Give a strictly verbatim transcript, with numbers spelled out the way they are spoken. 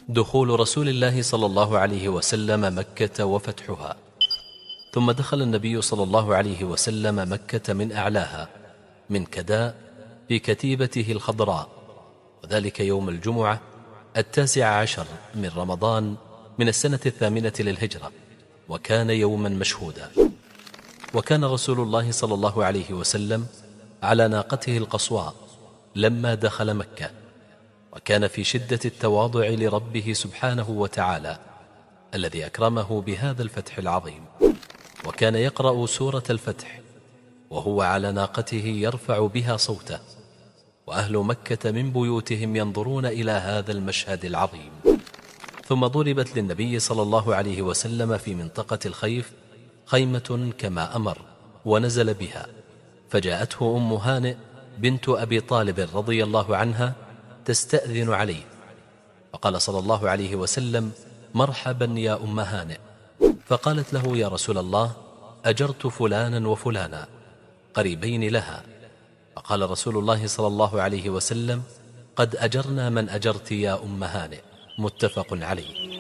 دخول رسول الله صلى الله عليه وسلم مكة وفتحها. ثم دخل النبي صلى الله عليه وسلم مكة من أعلاها من كداء في كتيبته الخضراء، وذلك يوم الجمعة التاسع عشر من رمضان من السنة الثامنة للهجرة، وكان يوما مشهودا. وكان رسول الله صلى الله عليه وسلم على ناقته القصواء لما دخل مكة، وكان في شدة التواضع لربه سبحانه وتعالى الذي أكرمه بهذا الفتح العظيم. وكان يقرأ سورة الفتح وهو على ناقته يرفع بها صوته، وأهل مكة من بيوتهم ينظرون إلى هذا المشهد العظيم. ثم ضربت للنبي صلى الله عليه وسلم في منطقة الخيف خيمة كما أمر، ونزل بها، فجاءته أم هانئ بنت أبي طالب رضي الله عنها تستأذن عليه، فقال صلى الله عليه وسلم: مرحبا يا أم هانئ. فقالت له: يا رسول الله، أجرت فلانا وفلانا قريبين لها. فقال رسول الله صلى الله عليه وسلم: قد أجرنا من أجرت يا أم هانئ. متفق عليه.